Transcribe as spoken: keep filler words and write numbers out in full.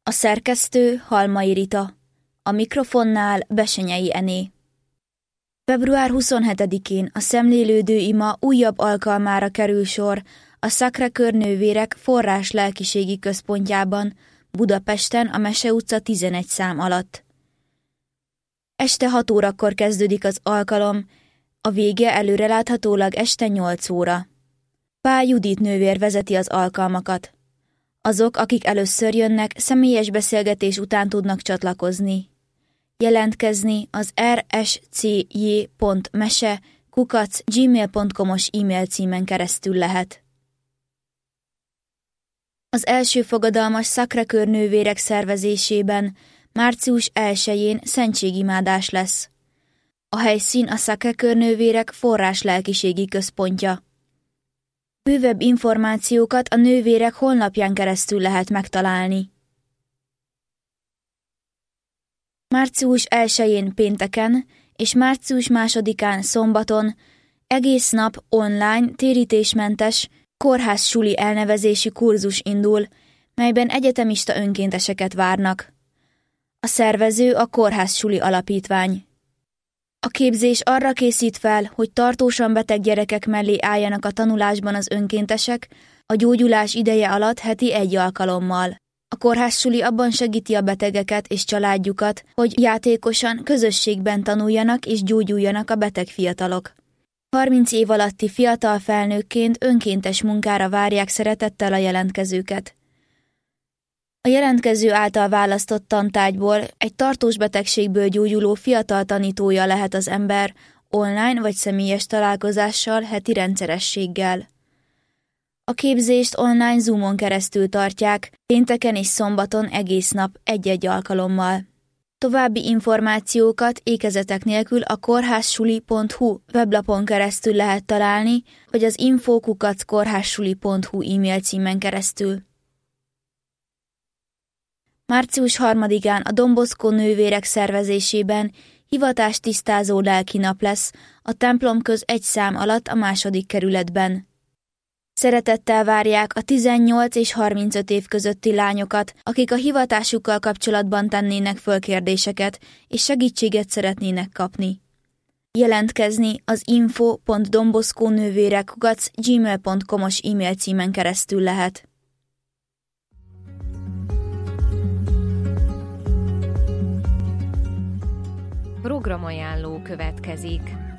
A szerkesztő Halmai Rita, a mikrofonnál Besenyei Ené. február huszonhetedikén a szemlélődő ima újabb alkalmára kerül sor a Sacré-Cœur nővérek forrás lelkiségi központjában, Budapesten a Mese utca tizenegy szám alatt. Este hat órakor kezdődik az alkalom, a vége előreláthatólag este nyolc óra. Pál Judit nővér vezeti az alkalmakat. Azok, akik először jönnek, személyes beszélgetés után tudnak csatlakozni. Jelentkezni az er es cé jé pont mese kukac gmail pont com-os e-mail címen keresztül lehet. Az első fogadalmas Sacré-Cœur nővérek szervezésében március elsején szentségimádás lesz. A helyszín a Sacré-Cœur nővérek forrás lelkiségi központja. Bővebb információkat a nővérek honlapján keresztül lehet megtalálni. Március elsején pénteken és március másodikán szombaton egész nap online, térítésmentes, kórház-suli elnevezési kurzus indul, melyben egyetemista önkénteseket várnak. A szervező a Kórház-suli Alapítvány. A képzés arra készít fel, hogy tartósan beteg gyerekek mellé álljanak a tanulásban az önkéntesek, a gyógyulás ideje alatt heti egy alkalommal. A kórház-suli abban segíti a betegeket és családjukat, hogy játékosan, közösségben tanuljanak és gyógyuljanak a beteg fiatalok. harminc év alatti fiatal felnőkként önkéntes munkára várják szeretettel a jelentkezőket. A jelentkező által választott tantárgyból egy tartós betegségből gyógyuló fiatal tanítója lehet az ember, online vagy személyes találkozással, heti rendszerességgel. A képzést online Zoomon keresztül tartják, pénteken és szombaton egész nap egy-egy alkalommal. További információkat ékezetek nélkül a kórházsuli pont hu weblapon keresztül lehet találni, vagy az info kukac kórházsuli pont hu e-mail címen keresztül. március harmadikán a Don Bosco nővérek szervezésében hivatástisztázó lelkinap lesz a templom köz egy szám alatt a második kerületben. Szeretettel várják a tizennyolc és harmincöt év közötti lányokat, akik a hivatásukkal kapcsolatban tennének föl kérdéseket és segítséget szeretnének kapni. Jelentkezni az info pont donbosconővérek kukac gmail pont com-os e-mail címen keresztül lehet. Programajánló következik.